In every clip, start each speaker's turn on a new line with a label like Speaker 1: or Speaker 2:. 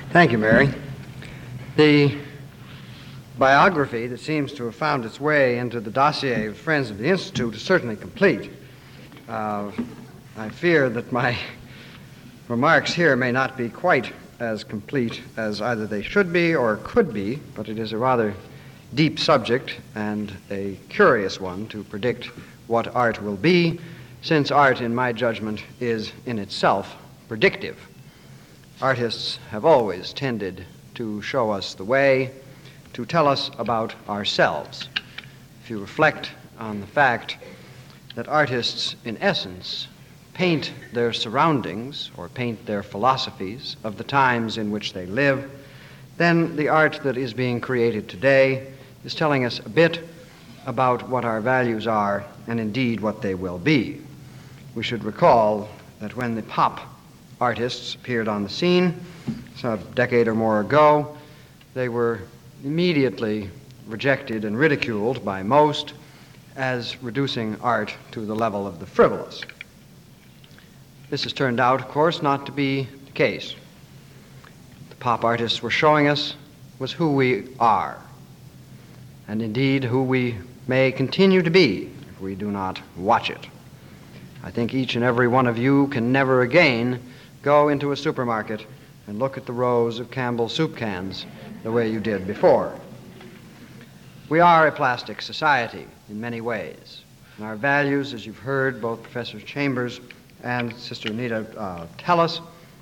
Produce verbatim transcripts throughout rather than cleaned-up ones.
Speaker 1: Thank you, Mary. The biography that seems to have found its way into the dossier of Friends of the Institute is certainly complete. Uh, I fear that my remarks here may not be quite as complete as either they should be or could be, but it is a rather deep subject and a curious one to predict what art will be, since art, in my judgment, is in itself predictive. Artists have always tended to show us the way, to tell us about ourselves. If you reflect on the fact that artists, in essence, paint their surroundings or paint their philosophies of the times in which they live, then the art that is being created today is telling us a bit about what our values are and indeed what they will be. We should recall that when the pop artists appeared on the scene, so a decade or more ago, they were immediately rejected and ridiculed by most as reducing art to the level of the frivolous. This has turned out, of course, not to be the case. The pop artists were showing us was who we are, and indeed who we may continue to be if we do not watch it. I think each and every one of you can never again go into a supermarket and look at the rows of Campbell soup cans the way you did before. We are a plastic society in many ways, and our values, as you've heard both Professor Chambers and Sister Anita uh, tell us,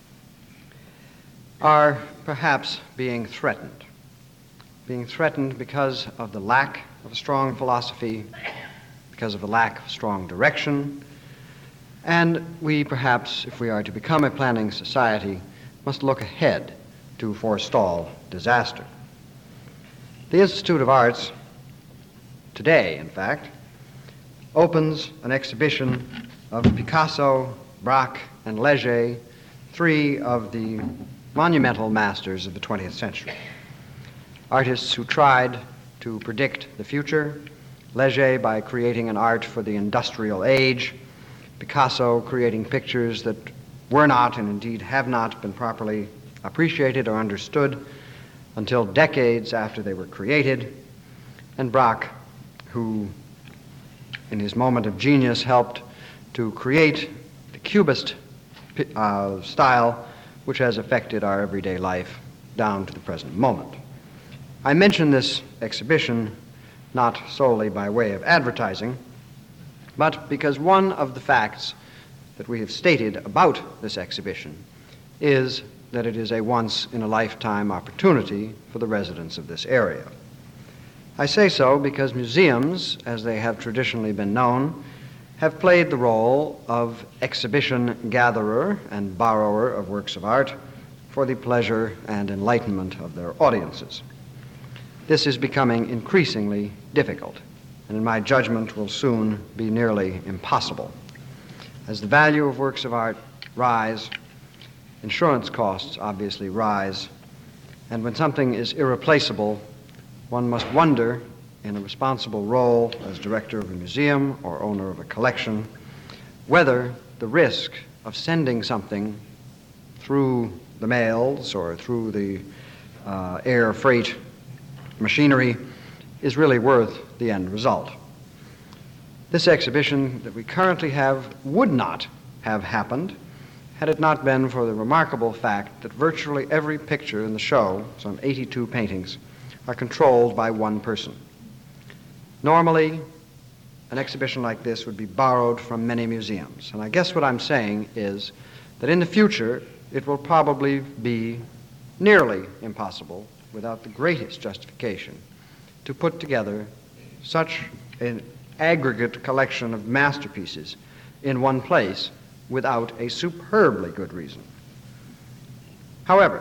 Speaker 1: are perhaps being threatened. Being threatened because of the lack of a strong philosophy, because of the lack of strong direction, and we perhaps, if we are to become a planning society, must look ahead to forestall disaster. The Institute of Arts, today in fact, opens an exhibition of Picasso, Braque, and Leger, three of the monumental masters of the twentieth century. Artists who tried to predict the future, Leger by creating an art for the industrial age, Picasso creating pictures that were not and indeed have not been properly appreciated or understood until decades after they were created, and Braque, who in his moment of genius helped to create the Cubist uh, style which has affected our everyday life down to the present moment. I mention this exhibition not solely by way of advertising, but because one of the facts that we have stated about this exhibition is that it is a once-in-a-lifetime opportunity for the residents of this area. I say so because museums, as they have traditionally been known, have played the role of exhibition gatherer and borrower of works of art for the pleasure and enlightenment of their audiences. This is becoming increasingly difficult, and in my judgment will soon be nearly impossible. As the value of works of art rise, insurance costs obviously rise, and when something is irreplaceable, one must wonder, in a responsible role as director of a museum or owner of a collection, whether the risk of sending something through the mails or through the uh, air freight machinery is really worth the end result. This exhibition that we currently have would not have happened had it not been for the remarkable fact that virtually every picture in the show, some eighty-two paintings, are controlled by one person. Normally, an exhibition like this would be borrowed from many museums, and I guess what I'm saying is that in the future it will probably be nearly impossible, without the greatest justification, to put together such an aggregate collection of masterpieces in one place without a superbly good reason. However,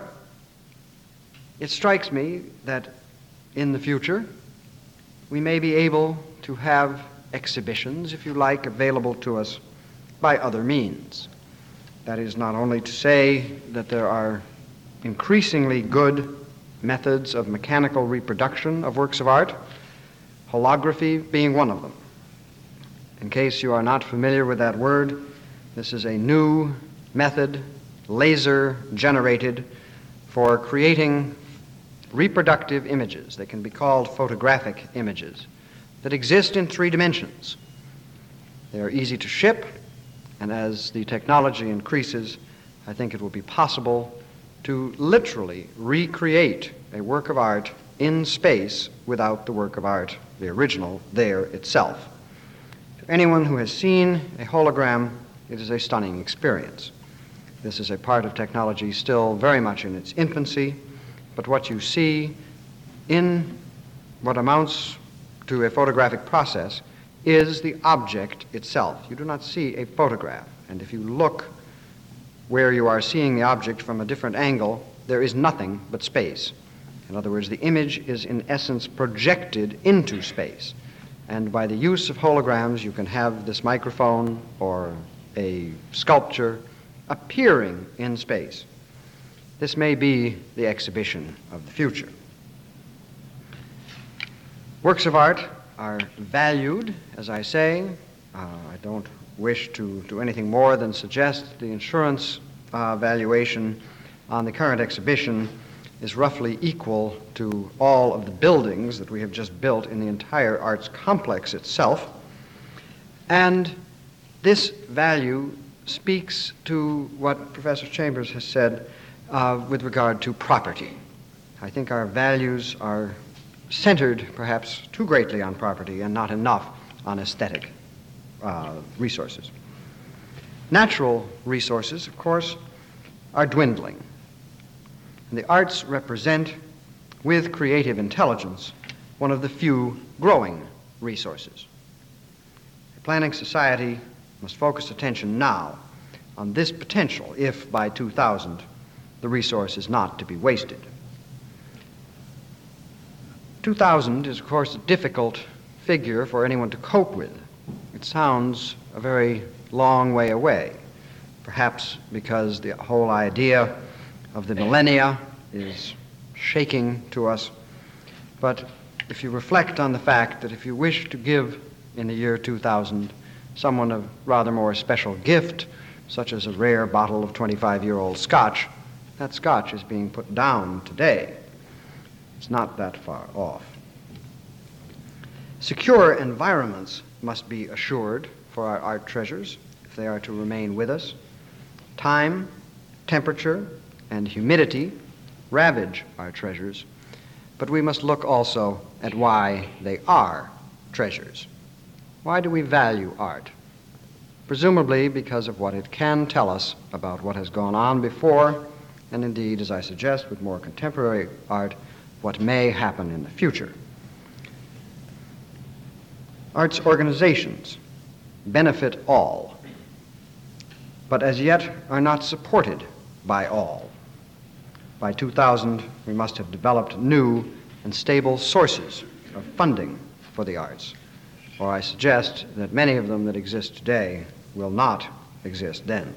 Speaker 1: it strikes me that in the future we may be able to have exhibitions, if you like, available to us by other means. That is not only to say that there are increasingly good methods of mechanical reproduction of works of art, holography being one of them. In case you are not familiar with that word, this is a new method, laser-generated, for creating reproductive images. They can be called photographic images that exist in three dimensions. They are easy to ship, and as the technology increases, I think it will be possible to literally recreate a work of art in space without the work of art, the original, there itself. To anyone who has seen a hologram, it is a stunning experience. This is a part of technology still very much in its infancy, but what you see in what amounts to a photographic process is the object itself. You do not see a photograph, and if you look where you are seeing the object from a different angle, there is nothing but space. In other words, the image is in essence projected into space. And by the use of holograms, you can have this microphone or a sculpture appearing in space. This may be the exhibition of the future. Works of art are valued, as I say. Uh, I don't wish to do anything more than suggest the insurance uh, valuation on the current exhibition is roughly equal to all of the buildings that we have just built in the entire arts complex itself. And this value speaks to what Professor Chambers has said uh, with regard to property. I think our values are centered perhaps too greatly on property and not enough on aesthetic uh, resources. Natural resources, of course, are dwindling. And the arts represent, with creative intelligence, one of the few growing resources. A planning society must focus attention now on this potential if by two thousand the resource is not to be wasted. two thousand is, of course, a difficult figure for anyone to cope with. It sounds a very long way away, perhaps because the whole idea of the millennia is shaking to us. But if you reflect on the fact that if you wish to give in the year two thousand someone a rather more special gift, such as a rare bottle of twenty-five-year-old scotch, that scotch is being put down today. It's not that far off. Secure environments must be assured for our art treasures if they are to remain with us. Time, temperature, and humidity ravage our treasures, but we must look also at why they are treasures. Why do we value art? Presumably because of what it can tell us about what has gone on before, and indeed, as I suggest, with more contemporary art, what may happen in the future. Arts organizations benefit all, but as yet are not supported by all. By two thousand, we must have developed new and stable sources of funding for the arts, or I suggest that many of them that exist today will not exist then.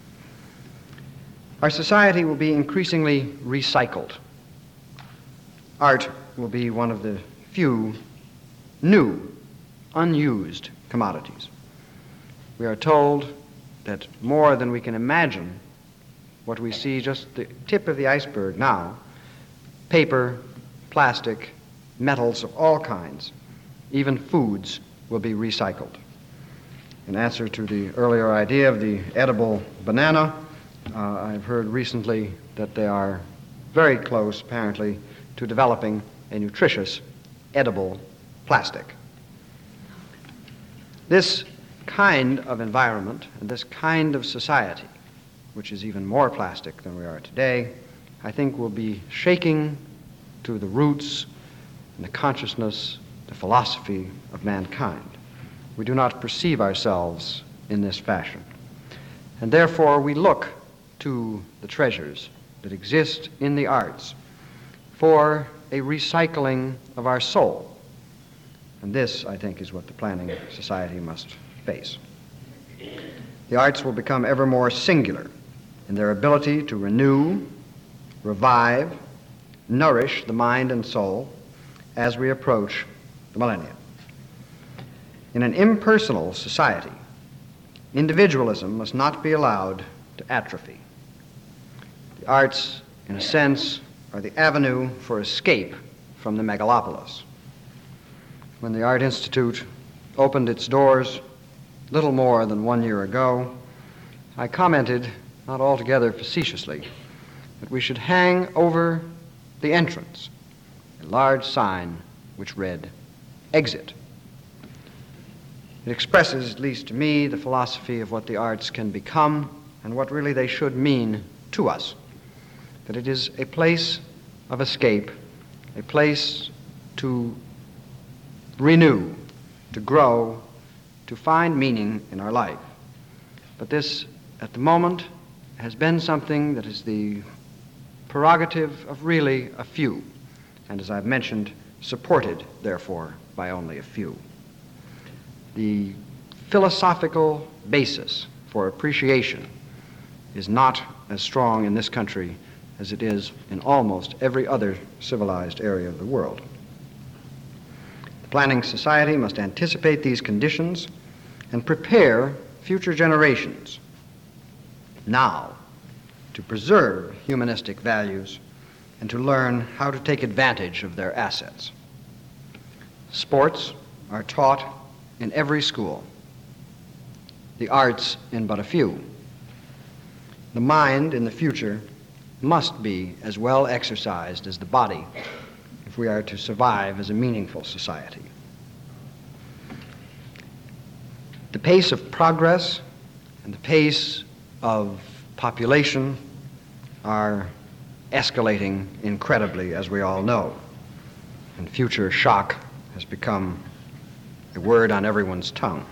Speaker 1: Our society will be increasingly recycled. Art will be one of the few new, unused commodities. We are told that more than we can imagine, what we see just the tip of the iceberg now, paper, plastic, metals of all kinds, even foods will be recycled. In answer to the earlier idea of the edible banana, uh, I've heard recently that they are very close, apparently, to developing a nutritious, edible plastic. This kind of environment and this kind of society, which is even more plastic than we are today, I think will be shaking to the roots and the consciousness, the philosophy of mankind. We do not perceive ourselves in this fashion. And therefore we look to the treasures that exist in the arts for a recycling of our soul. And this, I think, is what the planning society must face. The arts will become ever more singular in their ability to renew, revive, nourish the mind and soul as we approach the millennium. In an impersonal society, individualism must not be allowed to atrophy. The arts, in a sense, are the avenue for escape from the megalopolis. When the Art Institute opened its doors little more than one year ago, I commented, not altogether facetiously, that we should hang over the entrance a large sign which read, "Exit." It expresses, at least to me, the philosophy of what the arts can become and what really they should mean to us. That it is a place of escape, a place to renew, to grow, to find meaning in our life. But this, at the moment, has been something that is the prerogative of really a few, and as I've mentioned, supported, therefore, by only a few. The philosophical basis for appreciation is not as strong in this country as it is in almost every other civilized area of the world. The planning society must anticipate these conditions and prepare future generations now to preserve humanistic values and to learn how to take advantage of their assets. Sports are taught in every school, the arts in but a few. The mind in the future must be as well exercised as the body if we are to survive as a meaningful society. The pace of progress and the pace of population are escalating incredibly, as we all know, and future shock has become a word on everyone's tongue.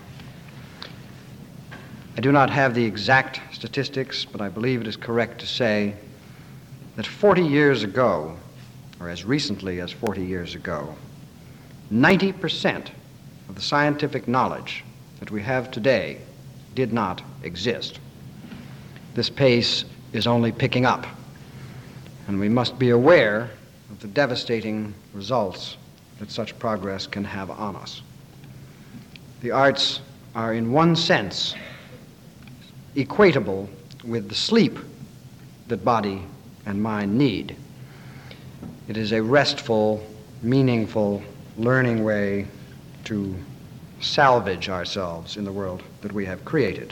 Speaker 1: I do not have the exact statistics, but I believe it is correct to say that forty years ago, or as recently as forty years ago, ninety percent of the scientific knowledge that we have today did not exist. This pace is only picking up, and we must be aware of the devastating results that such progress can have on us. The arts are, in one sense, equatable with the sleep that body and mind need. It is a restful, meaningful, learning way to salvage ourselves in the world that we have created.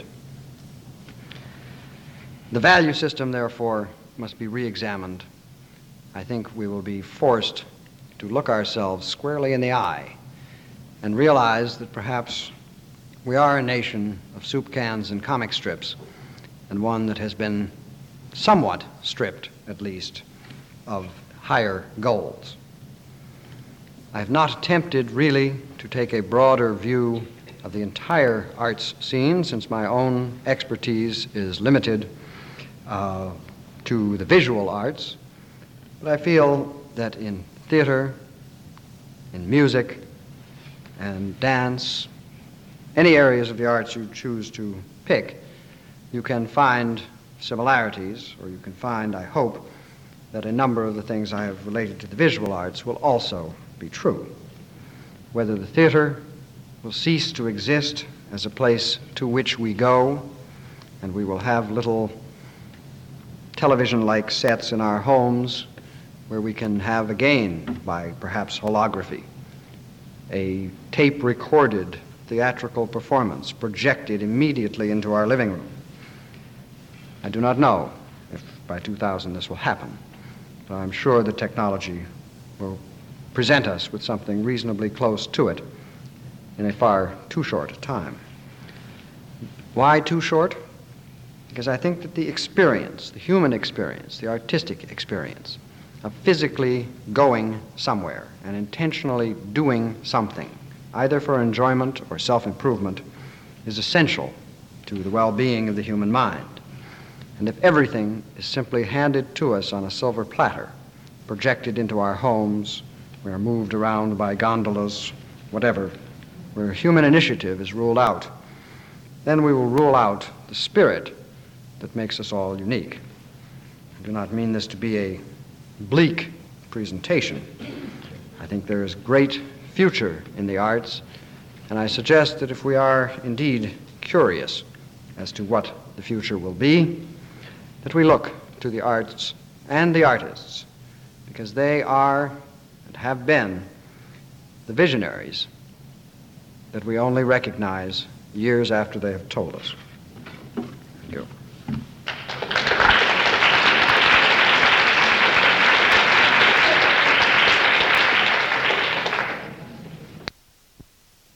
Speaker 1: The value system, therefore, must be re-examined. I think we will be forced to look ourselves squarely in the eye and realize that perhaps we are a nation of soup cans and comic strips, and one that has been somewhat stripped, at least, of higher goals. I have not attempted really to take a broader view of the entire arts scene, since my own expertise is limited uh, to the visual arts, but I feel that in theater, in music, and dance, any areas of the arts you choose to pick, you can find similarities, or you can find, I hope, that a number of the things I have related to the visual arts will also be true. Whether the theater will cease to exist as a place to which we go, and we will have little television-like sets in our homes where we can have, again, by perhaps holography, a tape-recorded theatrical performance projected immediately into our living room. I do not know if by two thousand this will happen, but I'm sure the technology will present us with something reasonably close to it in a far too short a time. Why too short? Because I think that the experience, the human experience, the artistic experience of physically going somewhere and intentionally doing something, either for enjoyment or self-improvement, is essential to the well-being of the human mind. And if everything is simply handed to us on a silver platter, projected into our homes, we are moved around by gondolas, whatever, where human initiative is ruled out, then we will rule out the spirit that makes us all unique. I do not mean this to be a bleak presentation. I think there is great future in the arts, and I suggest that if we are indeed curious as to what the future will be, that we look to the arts and the artists, because they are and have been the visionaries that we only recognize years after they have told us.